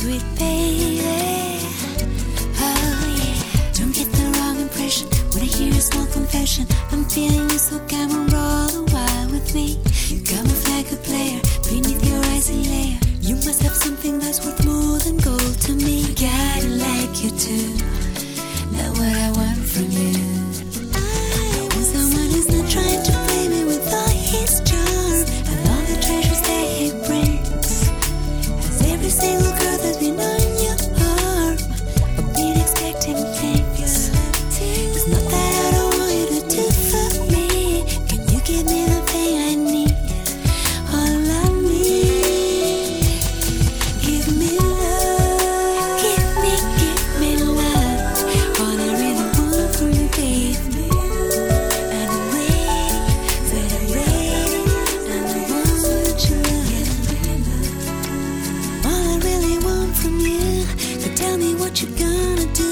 sweet baby. Oh yeah. Don't get the wrong impression when I hear a small confession. I'm feeling you, so come and roll the while with me. You come off like a player beneath your icy layer. You must have something that's worth more than gold to me. Gotta like you too. Not what I want from you. I want someone who's not trying to play me with all his charm and all the treasures that he brings. Has every single girl that's been on your arm or been expecting things. It's not that I don't want you to do for me. Can you give me the thing I need? All of me. Give me love. Give me love. All I really want from you, baby. And I'm waiting, and I'm waiting, and I want your love. All I really want from you, so tell me what you're gonna do.